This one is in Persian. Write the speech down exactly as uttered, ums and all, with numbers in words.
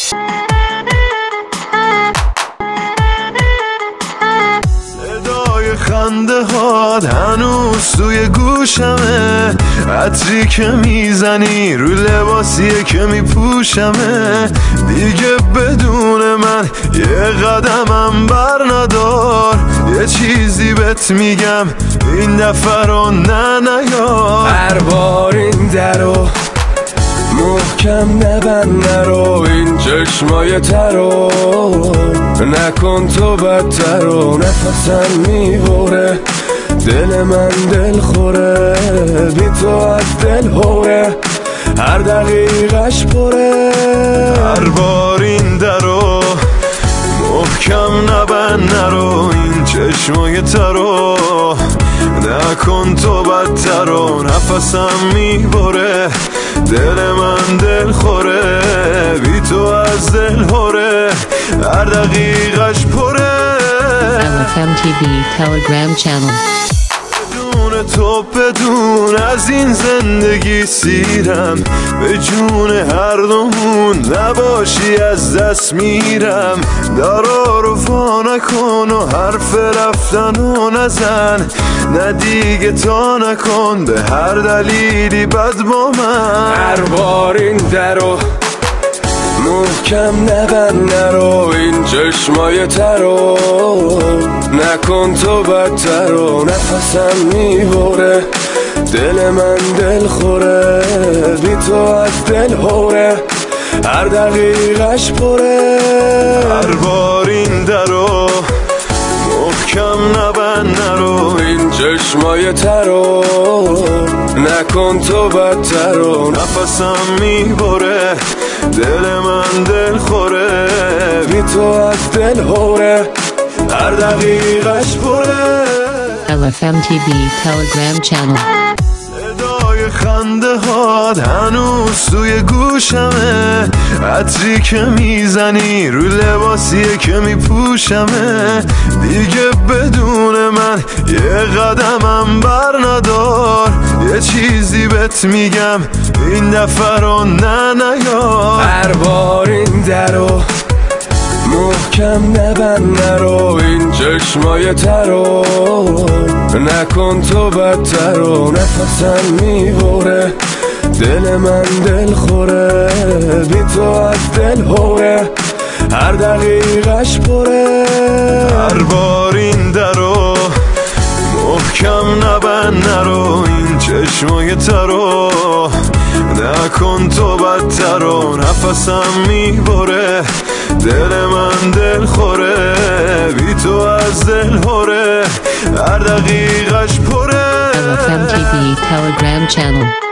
خنده هات هنوز توی گوشمه، عطری که میزنی رو لباسیه که میپوشمه. دیگه بدون من یه قدمم بر ندار، یه چیزی بهت میگم این دفعه رو نه نیار. هر بار این درو محکم نبند، نرو این چشمای ترو نکن تو بدتر و نفسم میبره، دل من دل خوره بی تو از دل هوره، هر دقیقش پره. هر بار این درو محکم نبند، نرو این چشمای ترو نکن تو بدتر و نفسم میبره، دل من دل خوره بی تو از دل هوره، هر دقیقش پره. L F M T V Telegram channel. بدون تو بدون از این زندگی سیرم، به جون هر دومون نباشی از دست میرم. درا رو وا نکن و حرف رفتن و نزن، نه دیگه تا نکن به هر دلیلی بد با من. هر بار این درو محکم نبند، نرو این چشمای ترو نکن تو بدتر و نفسم میبره، دل من دل خوره بی تو از دل هوره، هر دقیقش پره. هر بار این درو محکم نبند، نرو این چشمای ترو نکن تو بدتر و نفسم میبره، دل من دل خوره بی تو از دل هوره، هر دقیقش پره. L F M T V Telegram channel. صدای خنده هات هنوز توی گوشمه، عطری که میزنی رو لباسیه که میپوشمه. دیگه بدون من یه قدمم بر ندار، یه چیزی بهت میگم این دفعه رو نه نیار. هر بار این درو محکم نبند، نرو این چشمای ترو نکن تو بدتر و نفسم میبره، دل من دل خوره بی تو از دل هوره، هر دقیقش پره. هر بار این درو محکم نبند، نرو این چشمای ترو نکن تو بدتر و نفسم میبره، دل من دل خوره بی تو از دل هوره، هر دقیقش پره. L F M T V Telegram channel.